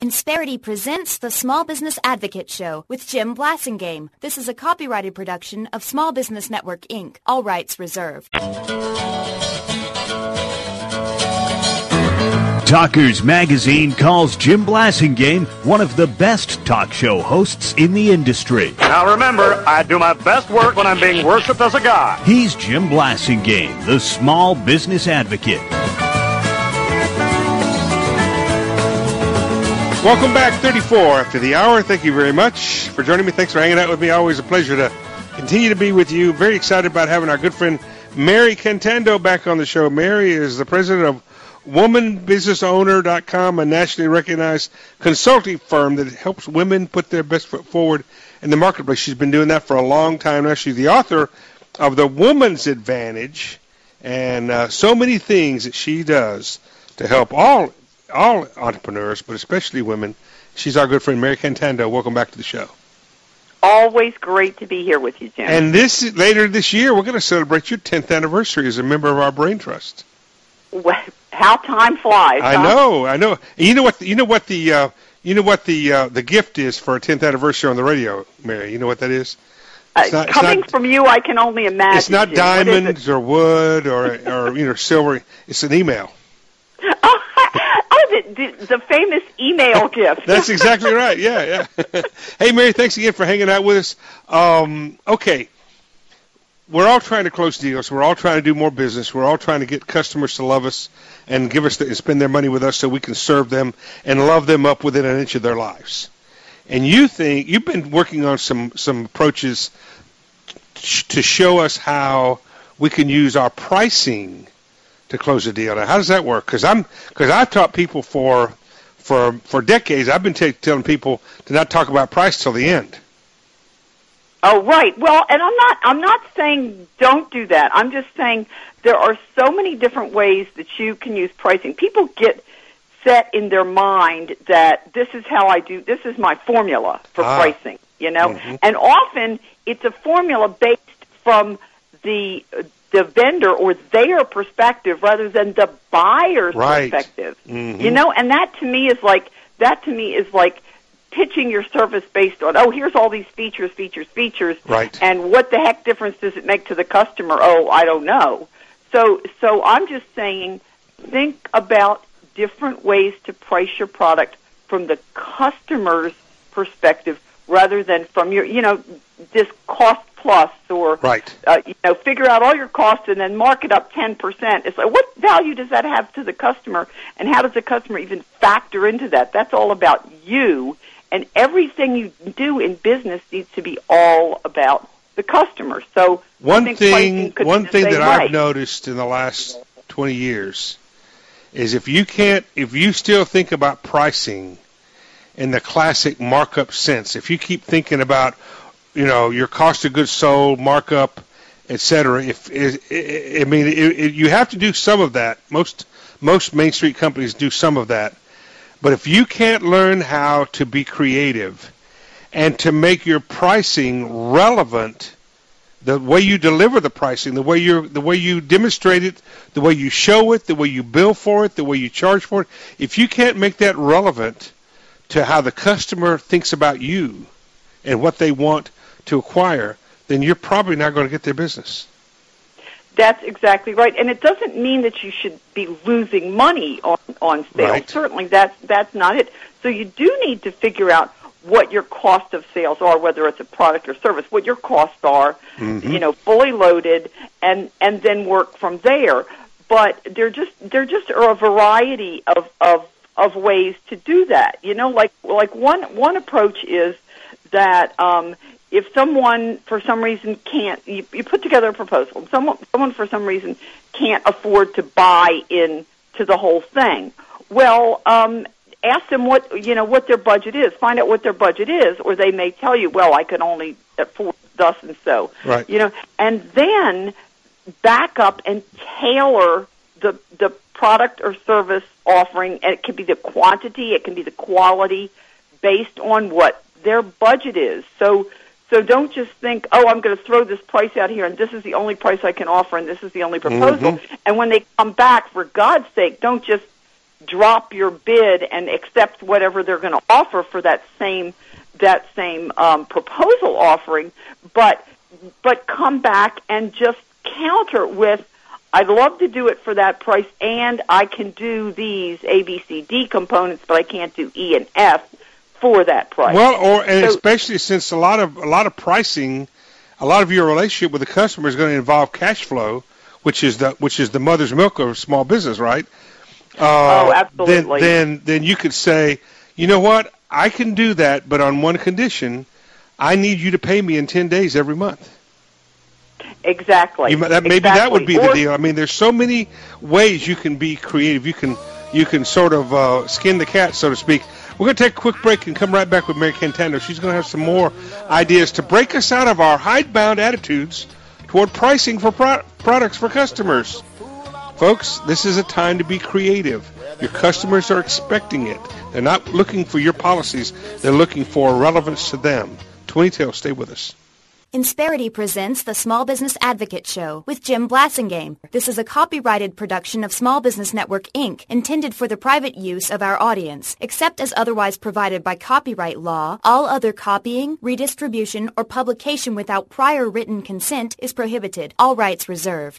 Insperity presents the Small Business Advocate Show with Jim Blasingame. This is a copyrighted production of Small Business Network, Inc. All rights reserved. Talkers Magazine calls Jim Blasingame one of the best talk show hosts in the industry. Now remember, I do my best work when I'm being worshipped as a god. He's Jim Blasingame, the Small Business Advocate. Welcome back, 34 after the hour. Thank you very much for joining me. Thanks for hanging out with me. Always a pleasure to continue to be with you. Very excited about having our good friend Mary Cantando back on the show. Mary is the president of WomanBusinessOwner.com, a nationally recognized consulting firm that helps women put their best foot forward in the marketplace. She's been doing that for a long time now. She's the author of The Woman's Advantage and so many things that she does to help all entrepreneurs, but especially women. She's our good friend, Mary Cantando. Welcome back to the show. Always great to be here with you, Jim. And later this year, we're going to celebrate your 10th anniversary as a member of our Brain Trust. Well, how time flies! I know. You know what the gift is for a 10th anniversary on the radio, Mary? You know what that is? Coming from you, I can only imagine. It's not diamonds or wood or silver. It's an email. The famous email gift. That's exactly right. Yeah. Hey, Mary, thanks again for hanging out with us. Okay. We're all trying to close deals. We're all trying to do more business. We're all trying to get customers to love us and and spend their money with us so we can serve them and love them up within an inch of their lives. And you've been working on some approaches to show us how we can use our pricing to close a deal. Now, how does that work? Because I've taught people for decades. I've been telling people to not talk about price till the end. Oh, right. Well, and I'm not saying don't do that. I'm just saying there are so many different ways that you can use pricing. People get set in their mind that this is my formula for pricing, Mm-hmm. And often it's a formula based from the vendor or their perspective rather than the buyer's perspective. Mm-hmm. And that to me is like pitching your service based on, here's all these features, right, and what the heck difference does it make to the customer? I don't know. So I'm just saying, think about different ways to price your product from the customer's perspective rather than from your, this cost plus or, right. Figure out all your costs and then mark it up 10%. It's like, what value does that have to the customer, and how does the customer even factor into that? That's all about you, and everything you do in business needs to be all about the customer. So one thing that I've noticed in the last 20 years is if you still think about pricing in the classic markup sense, if you keep thinking about your cost of goods sold, markup, etc. You have to do some of that. Most Main Street companies do some of that. But if you can't learn how to be creative and to make your pricing relevant, the way you deliver the pricing, the way you demonstrate it, the way you show it, the way you bill for it, the way you charge for it, if you can't make that relevant to how the customer thinks about you and what they want to acquire, then you're probably not going to get their business. That's exactly right. And it doesn't mean that you should be losing money on sales. Right. Certainly that's not it. So you do need to figure out what your cost of sales are, whether it's a product or service, what your costs are, mm-hmm. Fully loaded, and then work from there. But there just are a variety of ways to do that. Like one approach is that if someone for some reason can't, you put together a proposal, someone for some reason can't afford to buy into the whole thing. Well, ask them what their budget is. Find out what their budget is, or they may tell you, well, I can only afford thus and so. Right. And then back up and tailor the product or service offering, and it can be the quantity, it can be the quality, based on what their budget is. So don't just think, I'm going to throw this price out here, and this is the only price I can offer, and this is the only proposal. Mm-hmm. And when they come back, for God's sake, don't just drop your bid and accept whatever they're going to offer for that same proposal offering, but come back and just counter with, I'd love to do it for that price, and I can do these A, B, C, D components, but I can't do E and F for that price. Well, especially since a lot of pricing, a lot of your relationship with the customer is going to involve cash flow, which is the mother's milk of small business, right? Absolutely. Then you could say, you know what, I can do that, but on one condition, I need you to pay me in 10 days every month. Exactly. Maybe that would be the deal. I mean, there's so many ways you can be creative. You can sort of skin the cat, so to speak. We're going to take a quick break and come right back with Mary Cantando. She's going to have some more ideas to break us out of our hidebound attitudes toward pricing for products for customers. Folks, this is a time to be creative. Your customers are expecting it. They're not looking for your policies. They're looking for relevance to them. 20 Tail, stay with us. Insperity presents the Small Business Advocate Show with Jim Blassingame. This is a copyrighted production of Small Business Network, Inc., intended for the private use of our audience. Except as otherwise provided by copyright law, all other copying, redistribution, or publication without prior written consent is prohibited. All rights reserved.